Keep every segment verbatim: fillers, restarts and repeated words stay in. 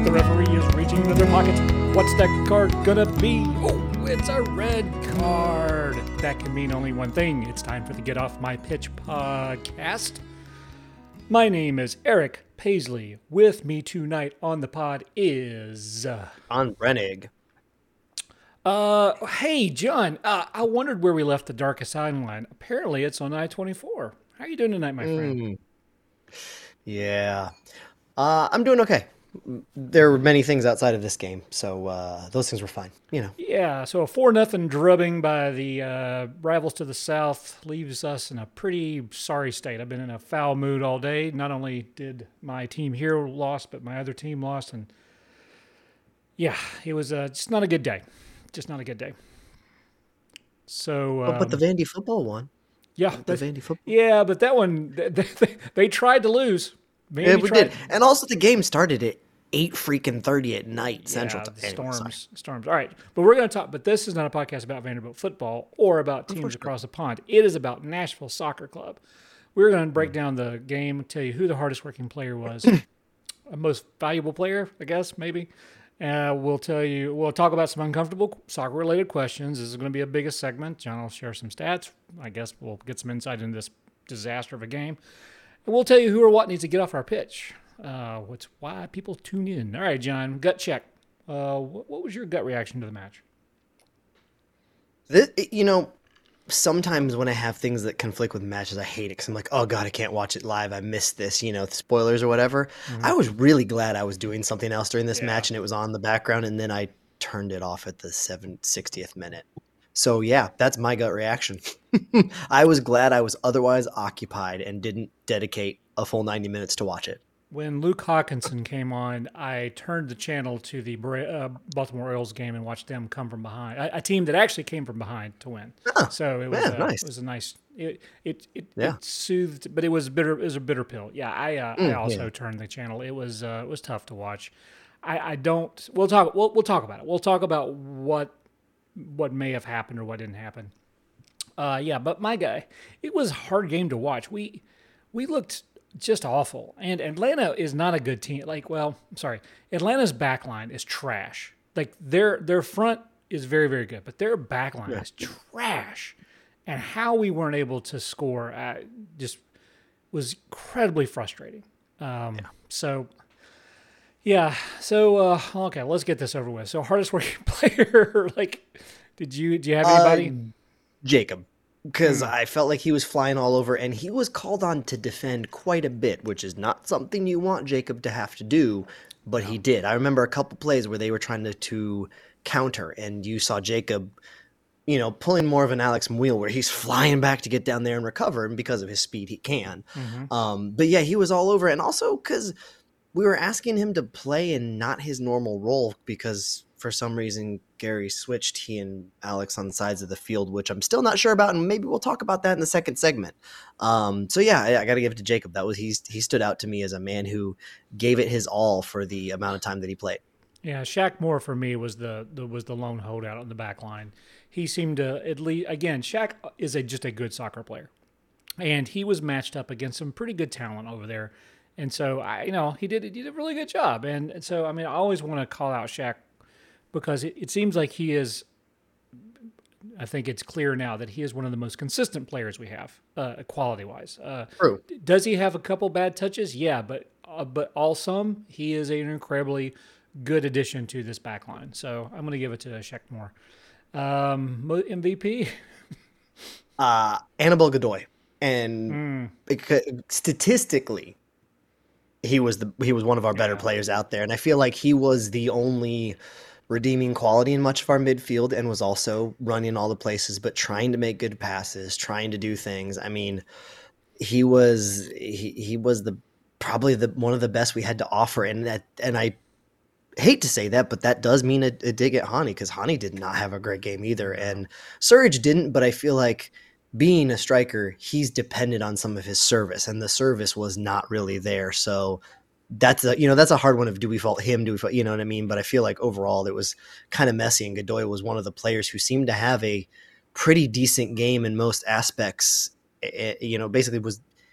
The referee is reaching into their pocket. What's that card gonna be? Oh, it's a red card. That can mean only one thing. It's time for the Get Off My Pitch podcast. My name is Eric Paisley. With me tonight on the pod is... Uh, on Brennig. Uh, hey, John. Uh, I wondered where we left the Darkest Timeline. Apparently, it's on I twenty-four. How are you doing tonight, my friend? Mm. Yeah. Uh, I'm doing okay. There were many things outside of this game, so uh, those things were fine, you know. Yeah, so a four nothing drubbing by the uh, rivals to the south leaves us in a pretty sorry state. I've been in a foul mood all day. Not only did my team here lost, but my other team lost. And yeah, it was uh, just not a good day. Just not a good day. So, um, oh, but the um, Vandy football won. Yeah, the Vandy football. Yeah, but that one, they, they, they tried to lose. Vandy yeah, we tried. did. And also the game started at eight freaking thirty at night Central Time. Yeah, storms, anyway, storms. All right, but we're going to talk. But this is not a podcast about Vanderbilt football or about teams across the pond. It is about Nashville Soccer Club. We're going to break mm. down the game, tell you who the hardest working player was, a most valuable player, I guess, maybe. Uh, we'll tell you. We'll talk about some uncomfortable soccer-related questions. This is going to be a biggest segment. John will share some stats. I guess we'll get some insight into this disaster of a game, and we'll tell you who or what needs to get off our pitch. Uh, what's why people tune in. All right, John, gut check. Uh, what, what was your gut reaction to the match? This, you know, sometimes when I have things that conflict with matches, I hate it because I'm like, oh God, I can't watch it live. I missed this, you know, spoilers or whatever. Mm-hmm. I was really glad I was doing something else during this yeah. match and it was on the background, and then I turned it off at the seven sixtieth minute. So yeah, that's my gut reaction. I was glad I was otherwise occupied and didn't dedicate a full ninety minutes to watch it. When Luke Hawkinson came on, I turned the channel to the uh, Baltimore Orioles game and watched them come from behind. A, a team that actually came from behind to win. Huh. So it was, yeah, uh, nice. it was a nice. It it it, yeah. it soothed, but it was bitter. It was a bitter pill. Yeah, I uh, mm, I also yeah. turned the channel. It was uh, it was tough to watch. I, I don't. We'll talk. We'll we'll talk about it. We'll talk about what what may have happened or what didn't happen. Uh, yeah, but my guy, it was a hard game to watch. We we looked just awful. And Atlanta is not a good team. Like, well, I'm sorry. Atlanta's back line is trash. Like, their their front is very, very good, but their back line yeah. is trash. And how we weren't able to score uh, just was incredibly frustrating. Um, yeah. So, yeah. So, uh, okay, let's get this over with. So, hardest working player, like, did you, do you have anybody? Uh, Jacob. Because mm. I felt like he was flying all over, and he was called on to defend quite a bit, which is not something you want Jacob to have to do, but no. he did. I remember a couple plays where they were trying to, to counter, and you saw Jacob, you know, pulling more of an Alex Muyl, where he's flying back to get down there and recover, and because of his speed, he can. Mm-hmm. Um, but yeah, he was all over, and also because we were asking him to play in not his normal role, because for some reason Gary switched he and Alex on sides of the field, which I'm still not sure about, and maybe we'll talk about that in the second segment. Um, so yeah, I, I got to give it to Jacob. That was he's he stood out to me as a man who gave it his all for the amount of time that he played. Yeah, Shaq Moore for me was the, the was the lone holdout on the back line. He seemed to at least again. Shaq is a just a good soccer player, and he was matched up against some pretty good talent over there. And so I, you know, he did he did a really good job. And, and so I mean, I always want to call out Shaq, because it, it seems like he is, I think it's clear now that he is one of the most consistent players we have, uh, quality-wise. Uh, True. Does he have a couple bad touches? Yeah, but uh, but all some, he is an incredibly good addition to this back line. So I'm going to give it to Shaq Moore. Um, M V P? uh, Annabelle Godoy. And mm. because statistically, he was the he was one of our better yeah. players out there. And I feel like he was the only redeeming quality in much of our midfield, and was also running all the places, but trying to make good passes, trying to do things. I mean, he was he, he was the probably the one of the best we had to offer, and that and I hate to say that, but that does mean a, a dig at Hani, because Hani did not have a great game either, and Surridge didn't. But I feel like being a striker, he's dependent on some of his service, and the service was not really there. So that's a, you know, that's a hard one of, do we fault him? Do we fault, you know what I mean? But I feel like overall it was kind of messy, and Godoy was one of the players who seemed to have a pretty decent game in most aspects. It, you know, basically was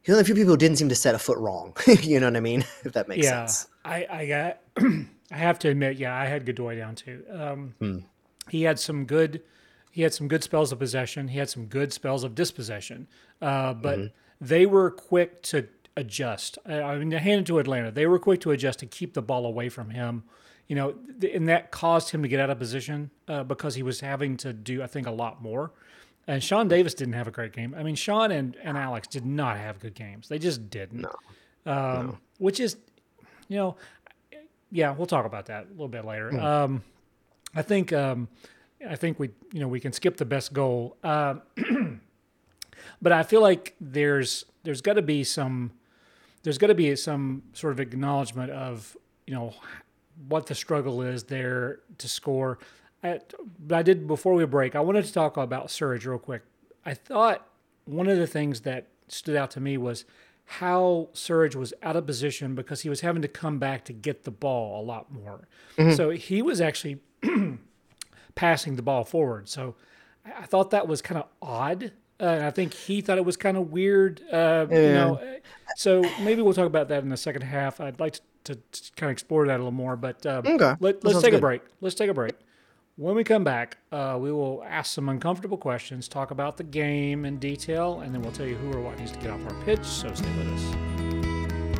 he's one of the few people who didn't seem to set a foot wrong. You know what I mean? If that makes Yeah, sense. I I got. I have to admit, yeah, I had Godoy down too. Um, Hmm. he had some good. He had some good spells of possession. He had some good spells of dispossession. Uh, but Hmm. they were quick to adjust. I, I mean, hand it to Atlanta. They were quick to adjust to keep the ball away from him. You know, th- and that caused him to get out of position uh, because he was having to do, I think, a lot more. And Sean Davis didn't have a great game. I mean, Sean and, and Alex did not have good games. They just didn't. No, Um, no. which is, you know, yeah, we'll talk about that a little bit later. Hmm. Um, I think, um, I think we, you know, we can skip the best goal. Um, but I feel like there's there's got to be some there's got to be some sort of acknowledgement of, you know, what the struggle is there to score. I, but I did before we break. I wanted to talk about Surge real quick. I thought one of the things that stood out to me was how Surge was out of position because he was having to come back to get the ball a lot more. Hmm. So he was actually passing the ball forward. So I I thought that was kind of odd. Uh, and I think he thought it was kind of weird. Uh, you Yeah. know, uh, so maybe we'll talk about that in the second half. I'd like to, to, to kind of explore that a little more. But um, Okay. let, That let's sounds take a good. break. Let's take a break. When we come back, uh, we will ask some uncomfortable questions, talk about the game in detail, and then we'll tell you who or what needs to get off our pitch. So stay with us.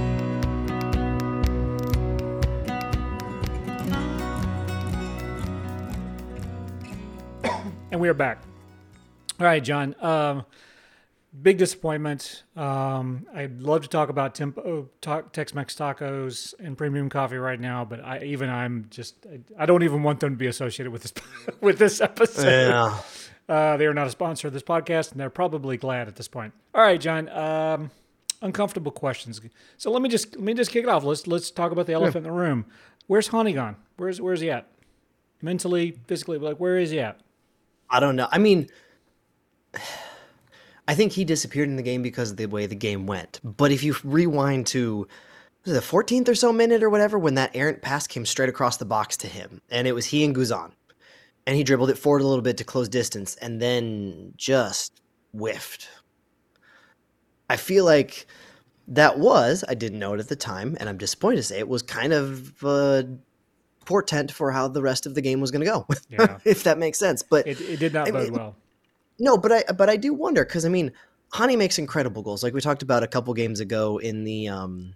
And we are back. All right, John. Um, big disappointment. Um, I'd love to talk about tempo, talk, Tex-Mex tacos and premium coffee right now, but I even I'm just I, I don't even want them to be associated with this with this episode. Yeah. Uh, they are not a sponsor of this podcast, and they're probably glad at this point. All right, John. Um, uncomfortable questions. So let me just let me just kick it off. Let's let's talk about the elephant in the room. Where's Honey gone? Where's where's he at? Mentally, physically, like where is he at? I don't know. I mean, I think he disappeared in the game because of the way the game went. But if you rewind to was it the fourteenth or so minute or whatever, when that errant pass came straight across the box to him, and it was he and Guzan, and he dribbled it forward a little bit to close distance, and then just whiffed. I feel like that was, I didn't know it at the time, and I'm disappointed to say it was kind of a portent for how the rest of the game was going to go, Yeah, if that makes sense. But it it did not I bode mean, well. no, but I but I do wonder because I mean, Hani makes incredible goals, like we talked about a couple games ago in the um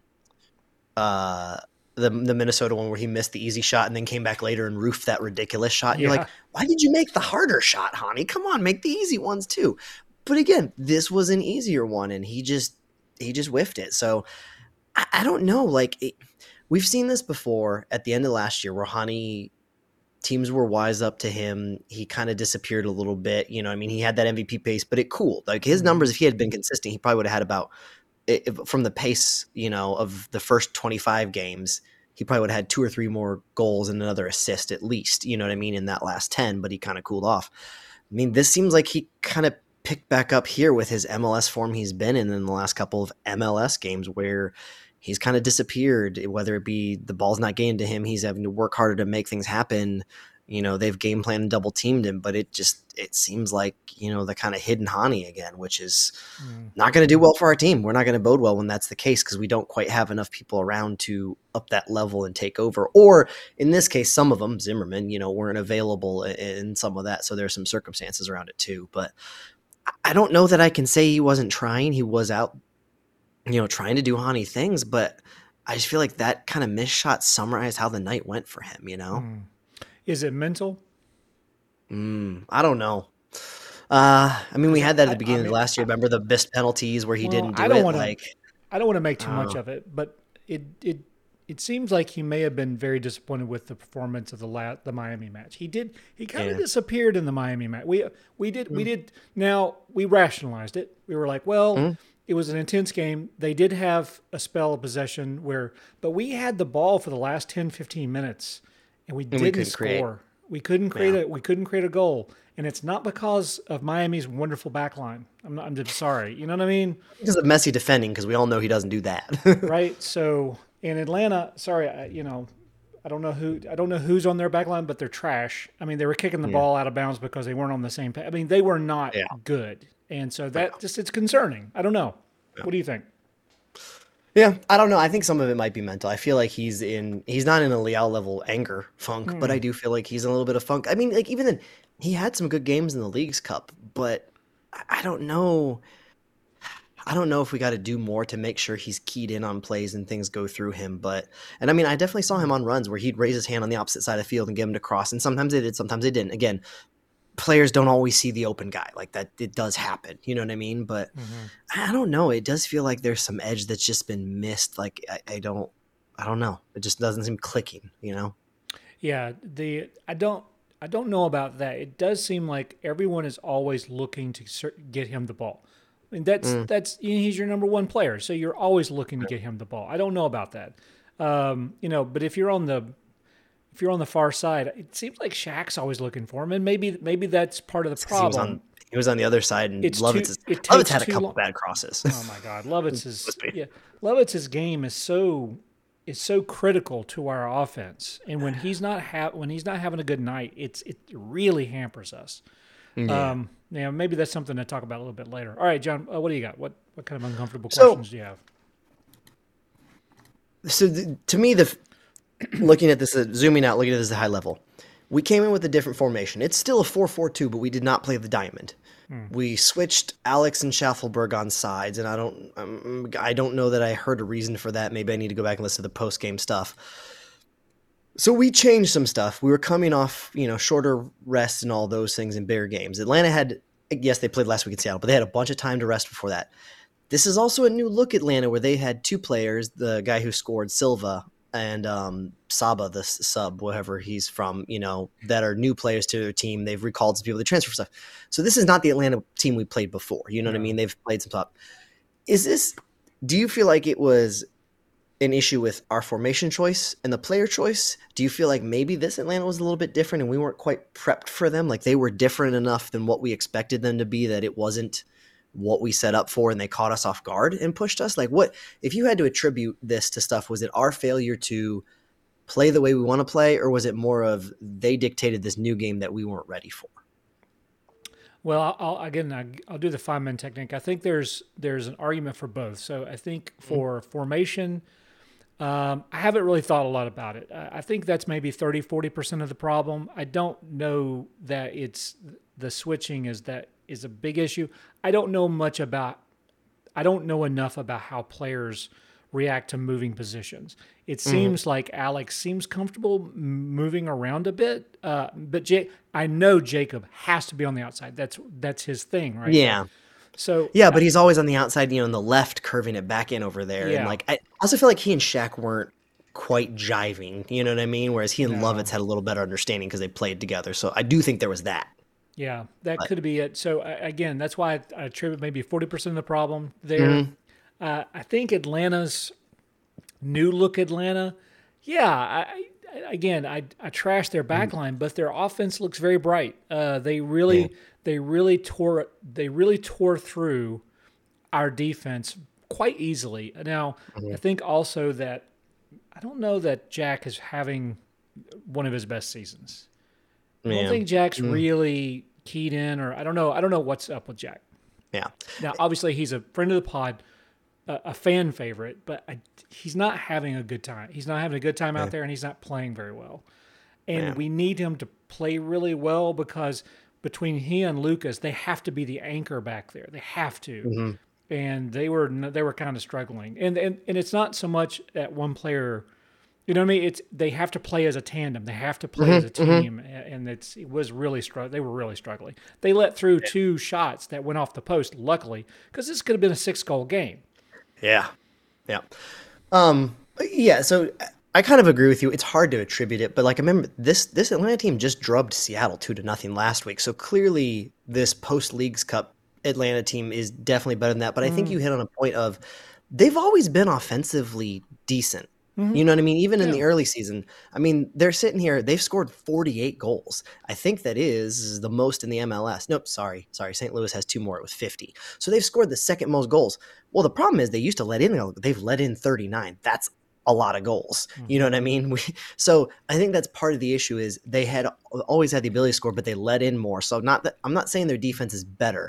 uh the the Minnesota one where he missed the easy shot and then came back later and roofed that ridiculous shot. And you're Yeah, like, why did you make the harder shot, Hani? Come on, make the easy ones too. But again, this was an easier one, and he just he just whiffed it. So I, I don't know. Like it, we've seen this before at the end of last year, where Hani teams were wise up to him. He kind of disappeared a little bit. You know, I mean, he had that M V P pace, but it cooled. Like his Mhm. numbers, if he had been consistent, he probably would have had about if, from the pace, you know, of the first twenty-five games. He probably would have had two or three more goals and another assist at least. You know what I mean in that last ten, but he kind of cooled off. I mean, this seems like he kind of picked back up here with his M L S form he's been in in the last couple of M L S games where he's kind of disappeared, whether it be the ball's not getting to him, he's having to work harder to make things happen. You know, they've game planned and double teamed him, but it just, it seems like, you know, the kind of hidden Hani again, which is Mm. not going to do well for our team. We're not going to bode well when that's the case because we don't quite have enough people around to up that level and take over. Or in this case, some of them, Zimmerman, you know, weren't available in some of that. So there's some circumstances around it too. But I don't know that I can say he wasn't trying. He was out, you know, trying to do Hani things, but I just feel like that kind of missed shot summarized how the night went for him, you know? Mm. Is it mental? Mm, I don't know. Uh, I mean, we Because had that at I, the I, I beginning of mean, last year. Remember the missed penalties where he well, didn't I do don't it? want to, Like, I don't want to make too much uh, of it, but it it it seems like he may have been very disappointed with the performance of the la- the Miami match. He did, he kind of yeah. disappeared in the Miami match. We we did we Mm, did. Now we rationalized it. We were like, well, mm, it was an intense game. They did have a spell of possession where, but we had the ball for the last ten, fifteen minutes, and we and we didn't couldn't create. score. We couldn't create Yeah. a we couldn't create a goal, and it's not because of Miami's wonderful backline. I'm not. I'm just sorry. You know what I mean? Because of Messi defending, because we all know he doesn't do that. Right. So in Atlanta, sorry, I, you know, I don't know who I don't know who's on their backline, but they're trash. I mean, they were kicking the Yeah. ball out of bounds because they weren't on the same page. I mean, they were not Yeah. good, and so Yeah. that just it's concerning. I don't know. What do you think? Yeah, I don't know. I think some of it might be mental. I feel like he's in he's not in a Leal level anger funk, but I Mm. do feel like he's in a little bit of funk. I mean, like even then, he had some good games in the Leagues Cup, but I I don't know. I don't know if we got to do more to make sure he's keyed in on plays and things go through him. But and I mean, I definitely saw him on runs where he'd raise his hand on the opposite side of the field and get him to cross, and sometimes they did, sometimes they didn't. Again, players don't always see the open guy like that. It does happen, you know what I mean? But Mm-hmm. I don't know. It does feel like there's some edge that's just been missed. Like I, I don't, I don't know. It just doesn't seem clicking. You know? Yeah, the I don't I don't know about that. It does seem like everyone is always looking to cer- get him the ball. I mean, that's Mm. that's you know, he's your number one player, so you're always looking to get him the ball. I don't know about that, um, you know. But if you're on the if you're on the far side, it seems like Shaq's always looking for him, and maybe maybe that's part of the It's 'cause he was on, problem. he was on the other side, and It's too Lovitz, is, it Lovitz takes had a too couple long. bad crosses. Oh my God, Lovitz's Let's be. yeah, Lovitz's game is so is so critical to our offense, and when he's not ha- when he's not having a good night, it's it really hampers us. Yeah. Um, yeah, maybe that's something to talk about a little bit later. All right, John, uh, what do you got? What what kind of uncomfortable So, questions do you have? so the, to me, the looking at this, uh, zooming out, looking at this at a high level, we came in with a different formation. It's still a four four two, but we did not play the diamond. Hmm. We switched Alex and Schaffelberg on sides, and I don't, um, I don't know that I heard a reason for that. Maybe I need to go back and listen to the post game stuff. So we changed some stuff. We were coming off, you know, shorter rests and all those things in bigger games. Atlanta had, yes, they played last week in Seattle, but they had a bunch of time to rest before that. This is also a new look at Atlanta where they had two players, the guy who scored Silva and um, Saba, the sub, wherever he's from, you know, that are new players to their team. They've recalled some people to transfer stuff. So this is not the Atlanta team we played before. You know what I No. mean? They've played some top. Is this, do you feel like it was an issue with our formation choice and the player choice? Do you feel like maybe this Atlanta was a little bit different and we weren't quite prepped for them? Like they were different enough than what we expected them to be that it wasn't what we set up for and they caught us off guard and pushed us? Like what, if you had to attribute this to stuff, was it our failure to play the way we want to play, or was it more of they dictated this new game that we weren't ready for? Well, I'll, again, I- I'll do the five man technique. I think there's there's an argument for both. So I think for formation, um, I haven't really thought a lot about it. I I think that's maybe thirty, forty percent of the problem. I don't know that it's the switching is that is a big issue. I don't know much about, I don't know enough about how players react to moving positions. It seems like Alex seems comfortable m- moving around a bit, uh, but J- I know Jacob has to be on the outside. That's that's his thing, right? Yeah. So Yeah, but he's always on the outside, you know, on the left, curving it back in over there. And yeah, like, I also feel like he and Shaq weren't quite jiving, you know what I mean? Whereas he and no. Lovitz had a little better understanding because they played together. So I do think there was that. Yeah, that But could be it. So uh, again, that's why I, I attribute maybe forty percent of the problem there. Mhm. Uh, I think Atlanta's new look Atlanta. Yeah, I, I, again, I I trash their Mhm. backline, but their offense looks very bright. Uh, they Yeah. really they really tore they really tore through our defense quite easily. Now, I Mhm. think also that I don't know that Jack is having one of his best seasons. I don't Yeah. think Jack's Mm. really keyed in, or I don't know. I don't know what's up with Jack. Yeah. Now, obviously, he's a friend of the pod, a, a fan favorite, but I, he's not having a good time. He's not having a good time Yeah. out there, and he's not playing very well. Yeah. And we need him to play really well because between he and Lucas, they have to be the anchor back there. They have to, Mhm. and they were they were kind of struggling. And and and it's not so much that one player. You know what I mean? It's they have to play as a tandem. They have to play as a Mhm. Mhm. team, a- and it's it was really strugg. They were really struggling. They let through two shots that went off the post, luckily, because this could have been a six goal game. Yeah. Yeah. Um, yeah, so I kind of agree with you. It's hard to attribute it, but like I remember this this Atlanta team just drubbed Seattle two to nothing last week. So clearly this post Leagues Cup Atlanta team is definitely better than that. But I think Mm, you hit on a point of they've always been offensively decent. hmm You know what I mean? Even in Yeah, the early season. I mean, they're sitting here, they've scored forty-eight goals. I think that is the most in the M L S. Nope, sorry. Sorry. Saint Louis has two more with fifty. So they've scored the second most goals. Well, the problem is they used to let in, they've let in thirty-nine. That's a lot of goals. You know hmm what I mean? We, so I think that's part of the issue is they had always had the ability to score, but they let in more. So not that I'm not saying their defense is better.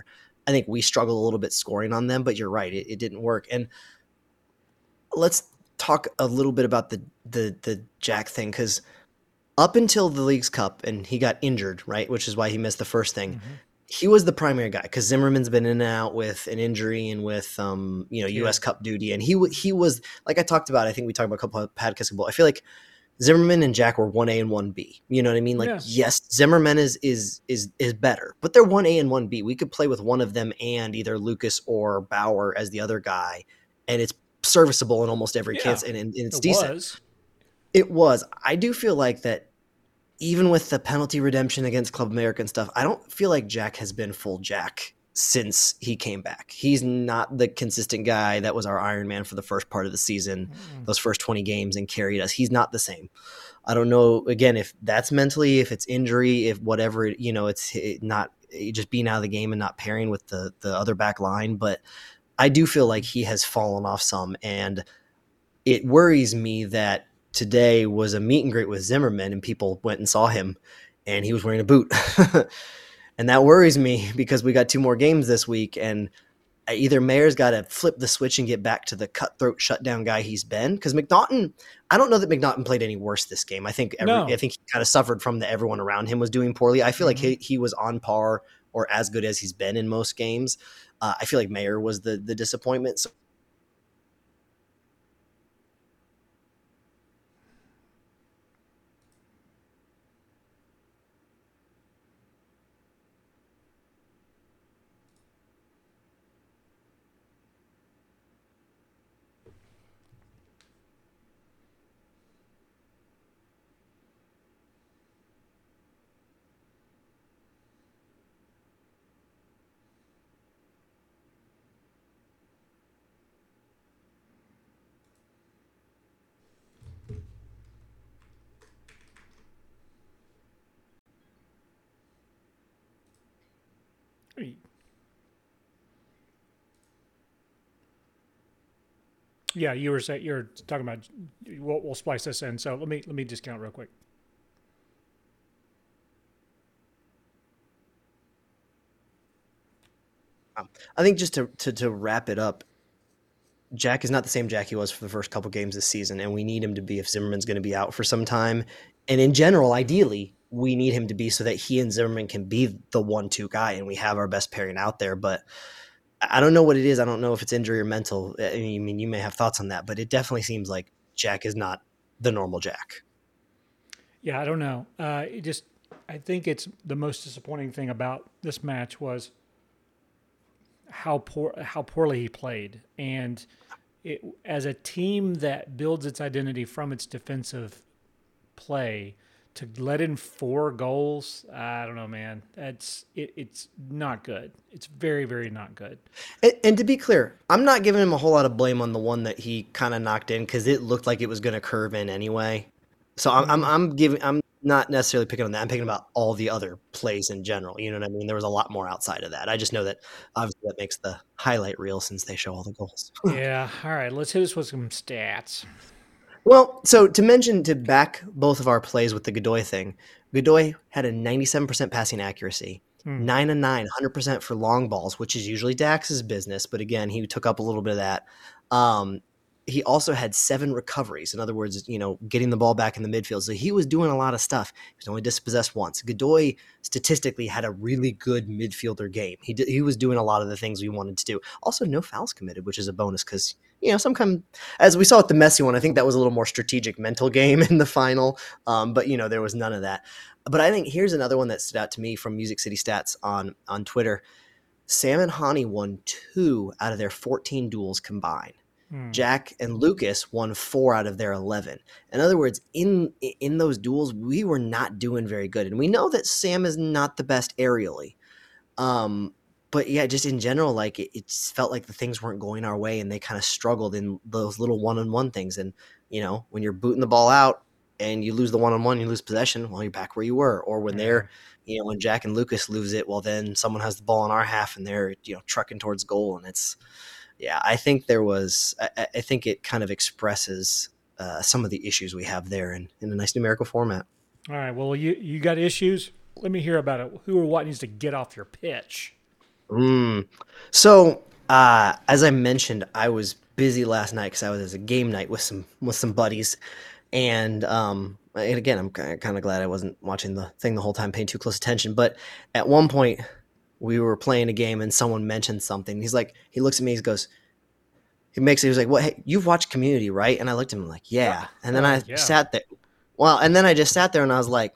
I think we struggled a little bit scoring on them, but you're right, it, it didn't work. And let's talk a little bit about the the the Jack thing, because up until the League's Cup, and he got injured, right, which is why he missed the first thing. Mm-hmm. He was the primary guy because Zimmerman's been in and out with an injury and with um you know U S yeah. Cup duty, and he he was, like I talked about. I think we talked about a couple of podcasts ago. I feel like Zimmerman and Jack were one A and one B. You know what I mean? Like, yeah. yes, Zimmerman is is is is better, but they're one A and one B. We could play with one of them and either Lucas or Bauer as the other guy, and it's serviceable in almost every yeah, case, and, and it's it decent. Was. It was. I do feel like that even with the penalty redemption against Club America and stuff, I don't feel like Jack has been full Jack since he came back. He's not the consistent guy that was our Iron Man for the first part of the season, mm. those first twenty games, and carried us. He's not the same. I don't know, again, if that's mentally, if it's injury, if whatever, you know, it's not just being out of the game and not pairing with the the other back line. But I do feel like he has fallen off some, and it worries me that today was a meet and greet with Zimmerman and people went and saw him and he was wearing a boot. And that worries me because we got two more games this week, and either Mayer's got to flip the switch and get back to the cutthroat shutdown guy he's been. Because McNaughton, I don't know that McNaughton played any worse this game. I think every, no. I think he kind of suffered from the everyone around him was doing poorly. I feel mm-hmm. like he, he was on par or as good as he's been in most games. Uh, I feel like Mayer was the the disappointment. So Yeah, you were saying you're talking about. We'll, we'll splice this in. So let me let me discount real quick. Um, I think just to, to to wrap it up, Jack is not the same Jack he was for the first couple games this season, and we need him to be if Zimmerman's going to be out for some time. And in general, ideally, we need him to be so that he and Zimmerman can be the one two guy, and we have our best pairing out there. But I don't know what it is. I don't know if it's injury or mental. I mean, you may have thoughts on that, but it definitely seems like Jack is not the normal Jack. Yeah, I don't know. Uh, it just, I think it's the most disappointing thing about this match was how poor, how poorly he played. And it, as a team that builds its identity from its defensive play, to let in four goals, I don't know, man. That's it, it's not good. It's very, very not good. And, and to be clear, I'm not giving him a whole lot of blame on the one that he kind of knocked in because it looked like it was going to curve in anyway. So I'm, I'm, I'm giving, I'm not necessarily picking on that. I'm picking about all the other plays in general. You know what I mean? There was a lot more outside of that. I just know that obviously that makes the highlight reel since they show all the goals. Yeah. All right. Let's hit us with some stats. Well, so to mention, to back both of our plays with the Godoy thing, Godoy had a ninety-seven percent passing accuracy, hmm. nine and nine, one hundred percent for long balls, which is usually Dax's business. But again, he took up a little bit of that. Um, he also had seven recoveries. In other words, you know, getting the ball back in the midfield. So he was doing a lot of stuff. He was only dispossessed once. Godoy statistically had a really good midfielder game. He did, he was doing a lot of the things we wanted to do. Also, no fouls committed, which is a bonus because, you know, some come, as we saw with the Messi one, I think that was a little more strategic mental game in the final. Um, but, you know, there was none of that. But I think here's another one that stood out to me from Music City Stats on, on Twitter. Sam and Hani won two out of their fourteen duels combined. Jack and Lucas won four out of their eleven. In other words, in in those duels, we were not doing very good. And we know that Sam is not the best aerially. Um, but yeah, just in general, like it, it felt like the things weren't going our way and they kind of struggled in those little one-on-one things. And, you know, when you're booting the ball out and you lose the one-on-one, you lose possession, well, you're back where you were. Or when yeah. they're, you know, when Jack and Lucas lose it, well, then someone has the ball in our half and they're, you know, trucking towards goal. And it's, yeah, I think there was, I, I think it kind of expresses uh, some of the issues we have there in, in a nice numerical format. All right. Well, you, you got issues? Let me hear about it. Who or what needs to get off your pitch? Mm. So, uh, as I mentioned, I was busy last night because I was at a game night with some with some buddies, and um, and again, I'm kind of glad I wasn't watching the thing the whole time, paying too close attention. But at one point, we were playing a game, and someone mentioned something. He's like, he looks at me, he goes, he makes, he was like, "What? Hey, you've watched Community, right?" And I looked at him like, Uh, "Yeah." And then uh, I yeah. sat there. Well, and then I just sat there, and I was like,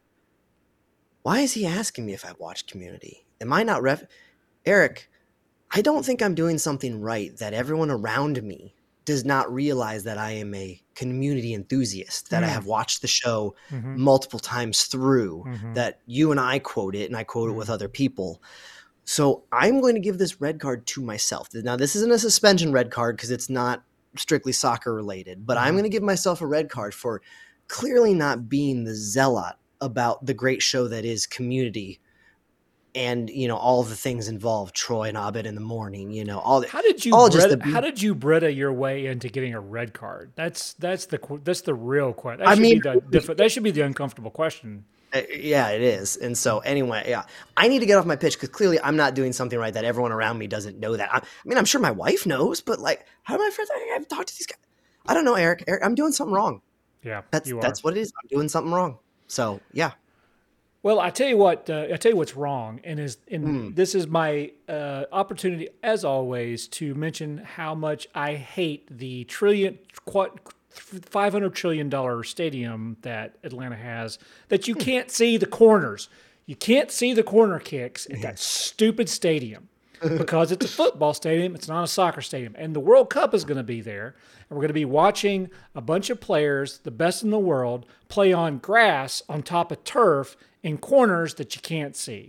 "Why is he asking me if I've watched Community? Am I not ref?" Eric, I don't think I'm doing something right that everyone around me does not realize that I am a Community enthusiast, that I Mm. have watched the show Mm-hmm. multiple times through, Mm-hmm. that you and I quote it and I quote it with Mm. other people. So I'm going to give this red card to myself. Now, this isn't a suspension red card because it's not strictly soccer related, but I'm Uh-huh. going to give myself a red card for clearly not being the zealot about the great show that is Community, and you know all the things involved, Troy and Abed in the morning, you know all the, How did you all just the Brita, be. how did you Brita your way into getting a red card? That's that's the qu- that's the real question. That I should be mean, the diff- that should be the uncomfortable question. uh, yeah, it is. And so anyway, yeah, I need to get off my pitch because clearly I'm not doing something right that everyone around me doesn't know that. I, I mean, I'm sure my wife knows, but like, how do my friends? I haven't talked to these guys. I don't know, Eric. Eric, I'm doing something wrong. Yeah, That's you are. that's what it is. I'm doing something wrong. So yeah. Well, I tell you what. Uh, I tell you what's wrong, and is and Mm. this is my uh, opportunity, as always, to mention how much I hate the trillion, five hundred trillion dollar stadium that Atlanta has. That you can't see the corners. You can't see the corner kicks at that stupid stadium because it's a football stadium. It's not a soccer stadium, and the World Cup is going to be there, and we're going to be watching a bunch of players, the best in the world, play on grass on top of turf in corners that you can't see.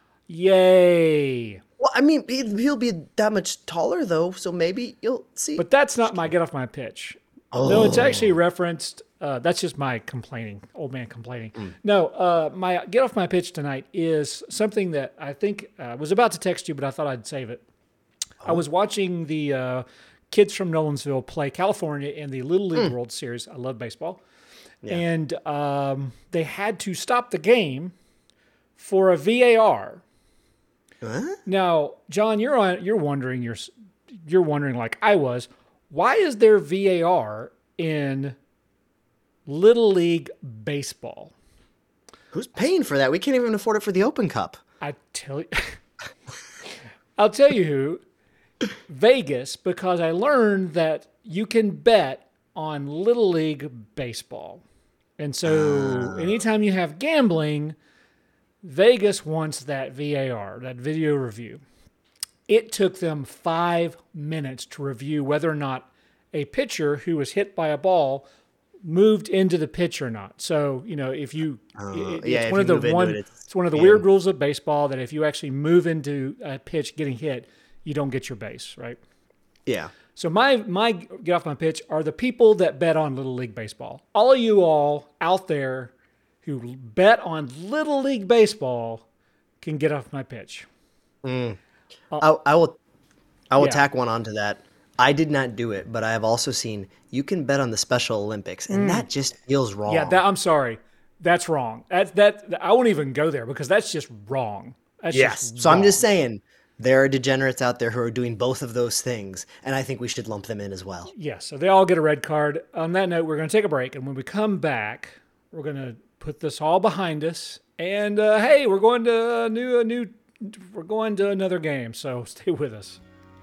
Yay. Well, I mean, he- he'll be that much taller though, so maybe you'll see. But that's not my get off my pitch. Though it's actually Oh. referenced, uh, that's just my complaining, old man complaining. Mm. No, uh, my get off my pitch tonight is something that I think uh, I was about to text you, but I thought I'd save it. I was watching the uh, kids from Nolensville play California in the Little League World Series. I love baseball. Yeah. And um, they had to stop the game for a V A R. Huh? Now, John, you're on. You're wondering. You're you're wondering like I was. Why is there V A R in Little League baseball? Who's paying for that? We can't even afford it for the Open Cup. I tell you, I'll tell you who. Vegas, because I learned that you can bet on Little League baseball. And so anytime you have gambling, Vegas wants that V A R, that video review. It took them five minutes to review whether or not a pitcher who was hit by a ball moved into the pitch or not. So, you know, if you, Uh, it- yeah, it's if one you of the move into one, it, it's, it's one of the in. weird rules of baseball that if you actually move into a pitch getting hit, you don't get your base, right? Yeah. So my my get off my pitch are the people that bet on Little League baseball. All of you all out there who bet on Little League baseball can get off my pitch. I, I will I will Yeah. tack one onto that. I did not do it, but I have also seen you can bet on the Special Olympics, and that just feels wrong. Yeah, that, I'm sorry, that's wrong. That that I won't even go there because that's just wrong. That's yes. just So I'm just wrong. saying there are degenerates out there who are doing both of those things, and I think we should lump them in as well. Yeah, so they all get a red card. On that note, we're going to take a break, and when we come back, we're going to put this all behind us. And uh, hey, we're going to a new a new we're going to another game. So stay with us.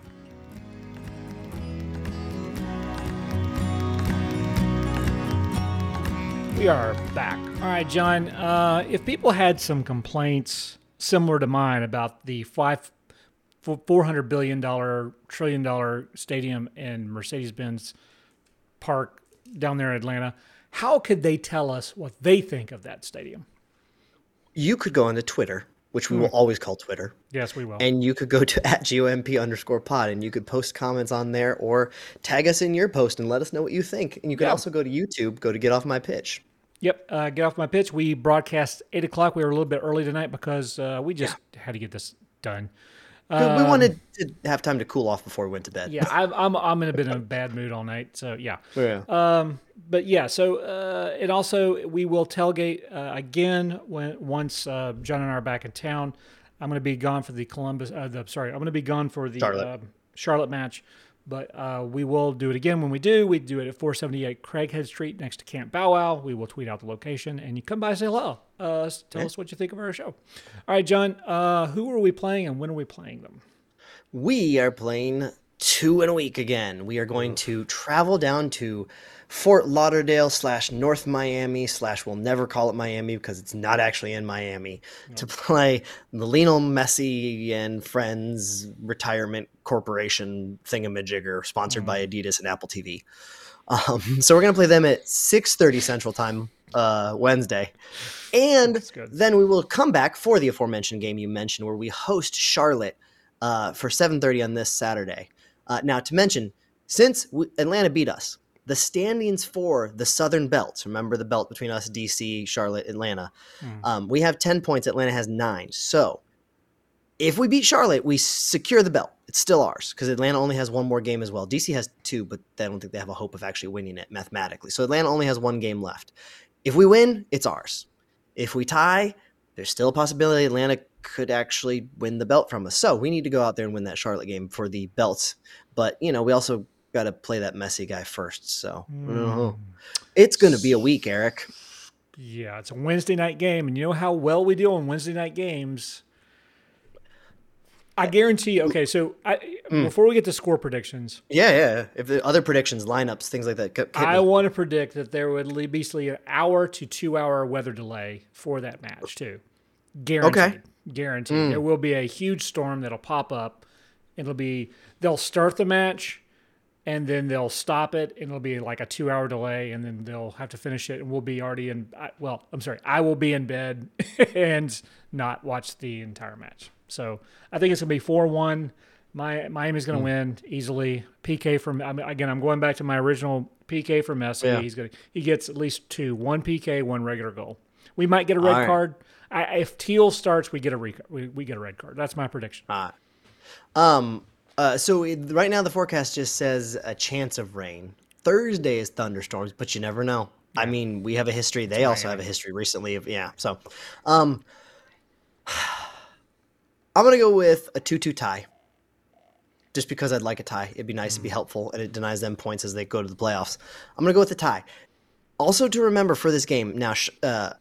We are back. All right, John. Uh, if people had some complaints similar to mine about the five, four hundred billion dollar, trillion dollar stadium in Mercedes-Benz Park down there in Atlanta, how could they tell us what they think of that stadium? You could go onto Twitter, which we will always call Twitter, Yes, we will. and you could go to at GOMP underscore pod, and you could post comments on there or tag us in your post and let us know what you think. And you could Yeah. also go to YouTube, go to Get Off My Pitch. Yep, uh, get off my pitch. We broadcast eight o'clock. We were a little bit early tonight because uh, we just had to get this done. Good. we wanted to have time to cool off before we went to bed. Um, Yeah, I've, I'm I'm in a bit of a bad mood all night. So yeah. Yeah. Um, but yeah, so uh, and also we will tailgate uh, again when once uh, John and I are back in town. I'm going to be gone for the Columbus. Uh, the, sorry, I'm going to be gone for the Charlotte. Uh, Charlotte match. But uh, we will do it again when we do. We do it at four seventy-eight Craighead Street next to Camp Bow Wow. We will tweet out the location, and you come by and say hello. Uh, tell yeah. us what you think of our show. All right, John, uh, who are we playing, and when are we playing them? We are playing two in a week again. We are going to travel down to Fort Lauderdale slash North Miami slash we'll never call it Miami because it's not actually in Miami no. to play the Lionel Messi and Friends Retirement Corporation thingamajigger sponsored mm. by Adidas and Apple T V. Um, so we're going to play them at six thirty Central Time uh, Wednesday. And then we will come back for the aforementioned game you mentioned where we host Charlotte uh, for seven thirty on this Saturday. Uh, now, to mention, since we, Atlanta beat us, the standings for the Southern Belt, remember the belt between us, D C, Charlotte, Atlanta, mm. um, we have ten points. Atlanta has nine. So if we beat Charlotte, we secure the belt. It's still ours because Atlanta only has one more game as well. D C has two, but I don't think they have a hope of actually winning it mathematically. So Atlanta only has one game left. If we win, it's ours. If we tie, there's still a possibility Atlanta could actually win the belt from us. So we need to go out there and win that Charlotte game for the belts. But, you know, we also got to play that Messi guy first. So mm. it's going to be a week, Eric. Yeah, it's a Wednesday night game. And you know how well we do on Wednesday night games. I guarantee you. Okay, so I, mm. before we get to score predictions. Yeah, yeah. If the other predictions, lineups, things like that. I want to predict that there would be basically an hour to two hour weather delay for that match, too. Guaranteed. Okay. Guaranteed. Mm. There will be a huge storm that'll pop up. It'll be, they'll start the match and then they'll stop it and it'll be like a two hour delay and then they'll have to finish it and we'll be already in, well, I'm sorry, I will be in bed and not watch the entire match. So I think it's going to be four one. My, Miami's going to mm. win easily. P K from, I mean, again, I'm going back to my original P K from Messi. Yeah. He's going to, he gets at least two, one P K, one regular goal. We might get a red right. card. I, if Teal starts, we get a re- we, we get a red card. That's my prediction. Ah. Um. Uh. So it, right now the forecast just says a chance of rain. Thursday is thunderstorms, but you never know. Yeah. I mean, we have a history. They it's also Miami. have a history recently of yeah. So, um, I'm gonna go with a two two tie. Just because I'd like a tie, it'd be nice, mm. it'd be helpful, and it denies them points as they go to the playoffs. I'm gonna go with a tie. Also to remember for this game now. Uh,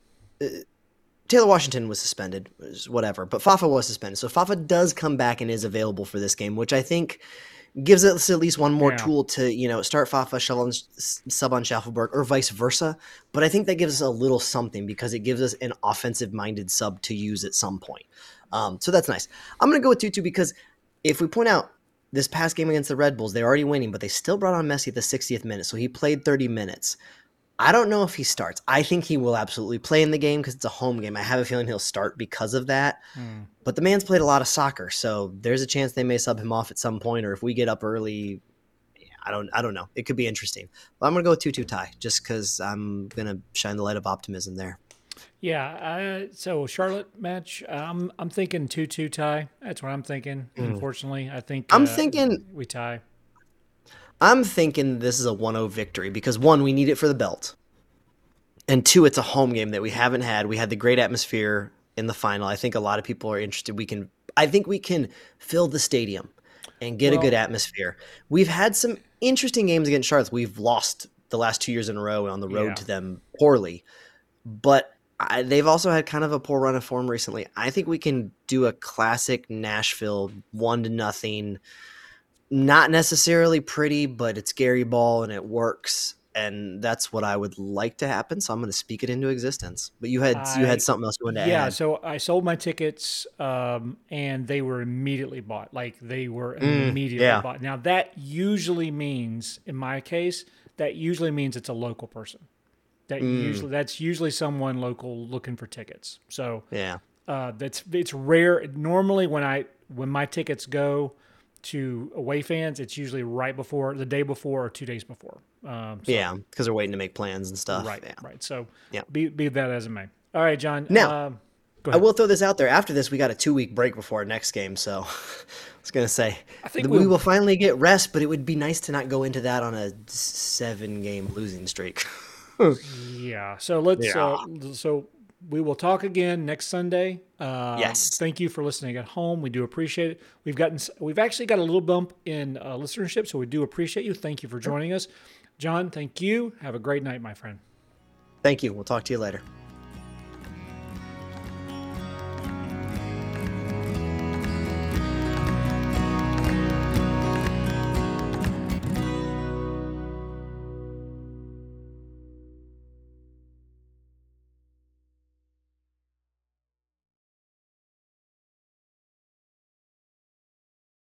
Taylor Washington was suspended, whatever, but Fafa was suspended. So Fafa does come back and is available for this game, which I think gives us at least one more yeah. tool to, you know, start Fafa, sub on Schaffelberg, or vice versa. But I think that gives us a little something because it gives us an offensive-minded sub to use at some point. Um, so that's nice. I'm going to go with two two because if we point out this past game against the Red Bulls, they're already winning, but they still brought on Messi at the sixtieth minute, so he played thirty minutes. I don't know if he starts. I think he will absolutely play in the game because it's a home game. I have a feeling he'll start because of that. Mm. But the man's played a lot of soccer, so there's a chance they may sub him off at some point, or if we get up early, I don't I don't know. It could be interesting. But I'm going to go with two two tie just because I'm going to shine the light of optimism there. Yeah, uh, so Charlotte match, um, I'm thinking two two tie. That's what I'm thinking, mm. unfortunately. I think I'm uh, thinking we tie. I'm thinking this is a one oh victory because, one, we need it for the belt. And two, it's a home game that we haven't had. We had the great atmosphere in the final. I think a lot of people are interested. We can, I think we can fill the stadium and get well, a good atmosphere. We've had some interesting games against Charlotte. We've lost the last two years in a row on the road yeah. to them poorly. But I, they've also had kind of a poor run of form recently. I think we can do a classic Nashville one to nothing. Not necessarily pretty, but it's Gary Ball and it works, and that's what I would like to happen. So I'm going to speak it into existence. But you had I, you had something else you wanted to yeah, add. Yeah, so I sold my tickets, um, and they were immediately bought. Like they were mm, immediately yeah. bought. Now that usually means, in my case, that usually means it's a local person. That mm. usually that's usually someone local looking for tickets. So yeah, uh, that's it's rare. Normally, when I when my tickets go to away fans, it's usually right before, the day before or two days before. Um, so, yeah, because they're waiting to make plans and stuff. Right, yeah. right. So yeah. be, be that as it may. All right, John. Now, um, I will throw this out there. After this, we got a two-week break before our next game, so I was going to say, I think we we'll, will finally get rest, but it would be nice to not go into that on a seven-game losing streak. yeah, so let's, yeah. Uh, so we will talk again next Sunday. Uh, Yes. Thank you for listening at home. We do appreciate it. We've gotten, we've actually got a little bump in uh, listenership, so we do appreciate you. Thank you for joining us. John, thank you. Have a great night, my friend. Thank you. We'll talk to you later.